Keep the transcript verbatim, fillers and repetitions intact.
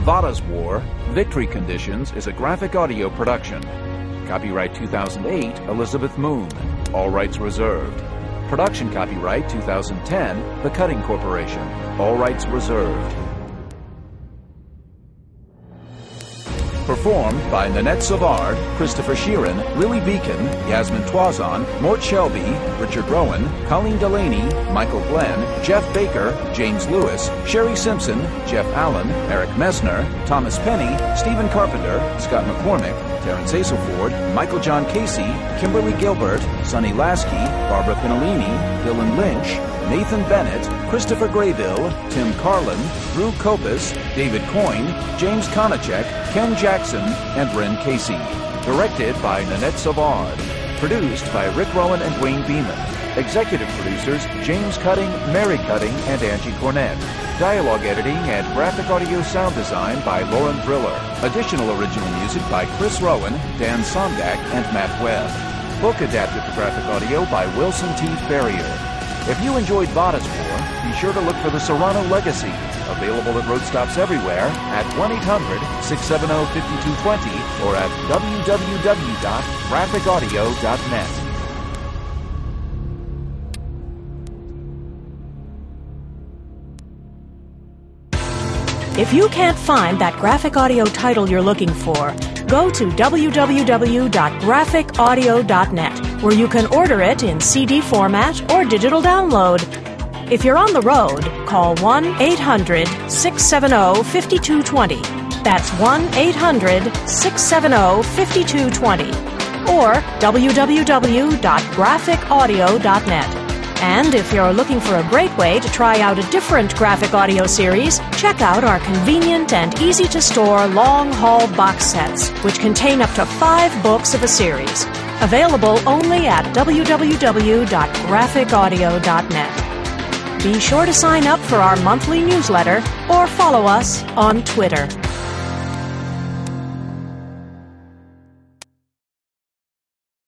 Vada's War, Victory Conditions is a graphic audio production. Copyright two thousand eight, Elizabeth Moon. All rights reserved. Production copyright two thousand ten, The Cutting Corporation. All rights reserved. Performed by Nanette Savard, Christopher Sheeran, Lily Beacon, Yasmin Twazon, Mort Shelby, Richard Rowan, Colleen Delaney, Michael Glenn, Jeff Baker, James Lewis, Sherry Simpson, Jeff Allen, Eric Messner, Thomas Penny, Stephen Carpenter, Scott McCormick, Terrence Aselford, Michael John Casey, Kimberly Gilbert, Sonny Lasky, Barbara Pinellini, Dylan Lynch, Nathan Bennett, Christopher Graybill, Tim Carlin, Drew Kopis, David Coyne, James Konachek, Ken Jackson, and Ren Casey. Directed by Nanette Savard. Produced by Rick Rowan and Wayne Beeman. Executive producers James Cutting, Mary Cutting, and Angie Cornett. Dialogue editing and graphic audio sound design by Lauren Briller. Additional original music by Chris Rowan, Dan Sondak, and Matt Webb. Book adapted for graphic audio by Wilson T. Ferrier. If you enjoyed Vada's War, be sure to look for The Serrano Legacy, available at road stops everywhere at one eight hundred, six seven zero, five two two zero or at w w w dot graphic audio dot net. If you can't find that graphic audio title you're looking for, go to w w w dot graphic audio dot net, where you can order it in C D format or digital download. If you're on the road, call one eight hundred, six seven zero, five two two zero. That's one eight hundred, six seven zero, five two two zero. Or w w w dot graphic audio dot net. And if you're looking for a great way to try out a different graphic audio series, check out our convenient and easy-to-store long-haul box sets, which contain up to five books of a series. Available only at w w w dot graphic audio dot net. Be sure to sign up for our monthly newsletter or follow us on Twitter.